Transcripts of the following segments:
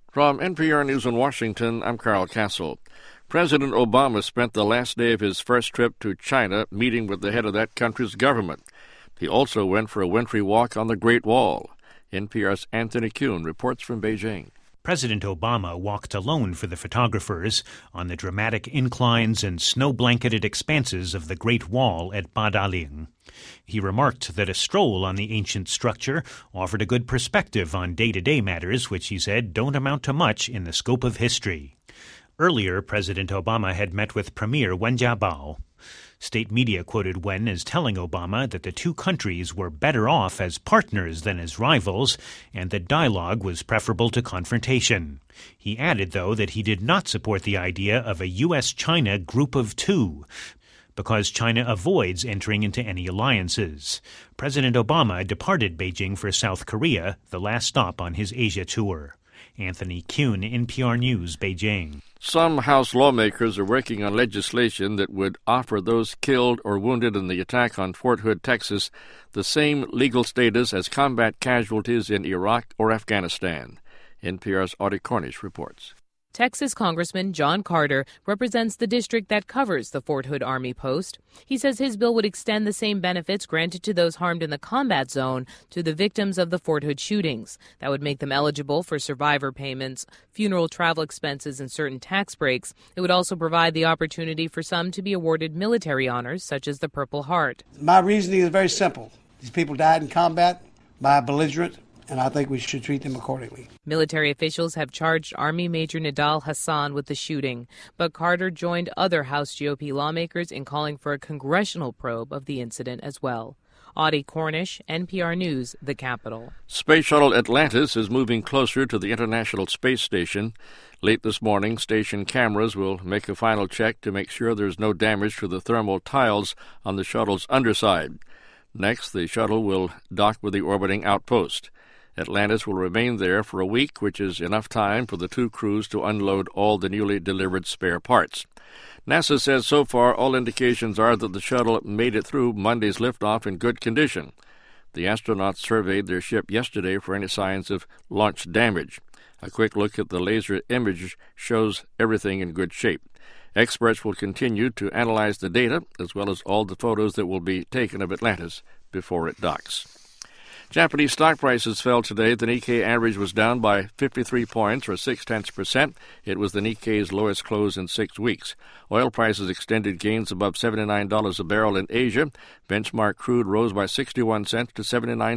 From NPR News in Washington, I'm Carl Castle. President Obama spent the last day of his first trip to China meeting with the head of that country's government. He also went for a wintry walk on the Great Wall. NPR's Anthony Kuhn reports from Beijing. President Obama walked alone for the photographers on the dramatic inclines and snow-blanketed expanses of the Great Wall at Badaling. He remarked that a stroll on the ancient structure offered a good perspective on day-to-day matters, which he said don't amount to much in the scope of history. Earlier, President Obama had met with Premier Wen Jiabao. State media quoted Wen as telling Obama that the two countries were better off as partners than as rivals, and that dialogue was preferable to confrontation. He added, though, that he did not support the idea of a U.S.-China group of two, because China avoids entering into any alliances. President Obama departed Beijing for South Korea, the last stop on his Asia tour. Anthony Kuhn, NPR News, Beijing. Some House lawmakers are working on legislation that would offer those killed or wounded in the attack on Fort Hood, Texas, the same legal status as combat casualties in Iraq or Afghanistan. NPR's Audie Cornish reports. Texas Congressman John Carter represents the district that covers the Fort Hood Army post. He says his bill would extend the same benefits granted to those harmed in the combat zone to the victims of the Fort Hood shootings. That would make them eligible for survivor payments, funeral travel expenses, and certain tax breaks. It would also provide the opportunity for some to be awarded military honors, such as the Purple Heart. My reasoning is very simple. These people died in combat by a belligerent, and I think we should treat them accordingly. Military officials have charged Army Major Nidal Hasan with the shooting, but Carter joined other House GOP lawmakers in calling for a congressional probe of the incident as well. Audie Cornish, NPR News, the Capitol. Space Shuttle Atlantis is moving closer to the International Space Station. Late this morning, station cameras will make a final check to make sure there's no damage to the thermal tiles on the shuttle's underside. Next, the shuttle will dock with the orbiting outpost. Atlantis will remain there for a week, which is enough time for the two crews to unload all the newly delivered spare parts. NASA says so far all indications are that the shuttle made it through Monday's liftoff in good condition. The astronauts surveyed their ship yesterday for any signs of launch damage. A quick look at the laser image shows everything in good shape. Experts will continue to analyze the data, as well as all the photos that will be taken of Atlantis before it docks. Japanese stock prices fell today. The Nikkei average was down by 53 points, or 0.6%. It was the Nikkei's lowest close in 6 weeks. Oil prices extended gains above $79 a barrel in Asia. Benchmark crude rose by 61 cents to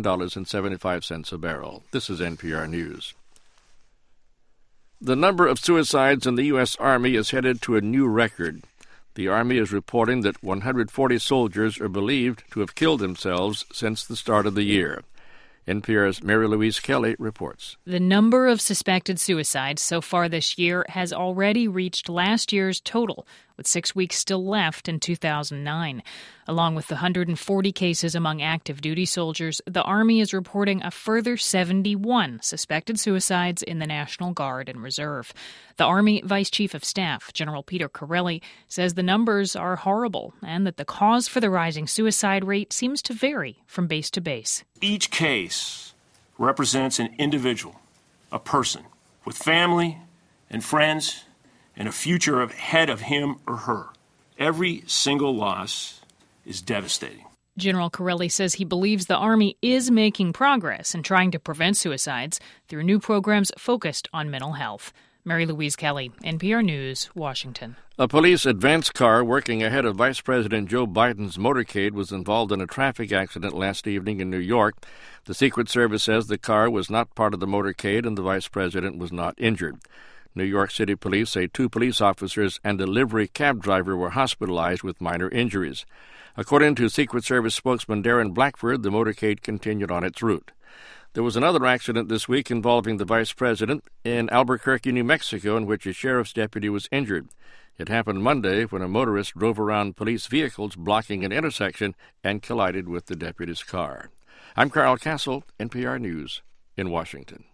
$79.75 a barrel. This is NPR News. The number of suicides in the U.S. Army is headed to a new record. The Army is reporting that 140 soldiers are believed to have killed themselves since the start of the year. NPR's Mary Louise Kelly reports. The number of suspected suicides so far this year has already reached last year's total, with 6 weeks still left in 2009. Along with the 140 cases among active duty soldiers, the Army is reporting a further 71 suspected suicides in the National Guard and Reserve. The Army Vice Chief of Staff, General Peter Corelli, says the numbers are horrible and that the cause for the rising suicide rate seems to vary from base to base. Each case represents an individual, a person, with family and friends and a future ahead of him or her. Every single loss is devastating. General Corelli says he believes the Army is making progress in trying to prevent suicides through new programs focused on mental health. Mary Louise Kelly, NPR News, Washington. A police advance car working ahead of Vice President Joe Biden's motorcade was involved in a traffic accident last evening in New York. The Secret Service says the car was not part of the motorcade and the vice president was not injured. New York City police say 2 police officers and a livery cab driver were hospitalized with minor injuries. According to Secret Service spokesman Darren Blackford, the motorcade continued on its route. There was another accident this week involving the vice president in Albuquerque, New Mexico, in which a sheriff's deputy was injured. It happened Monday when a motorist drove around police vehicles blocking an intersection and collided with the deputy's car. I'm Carl Castle, NPR News in Washington.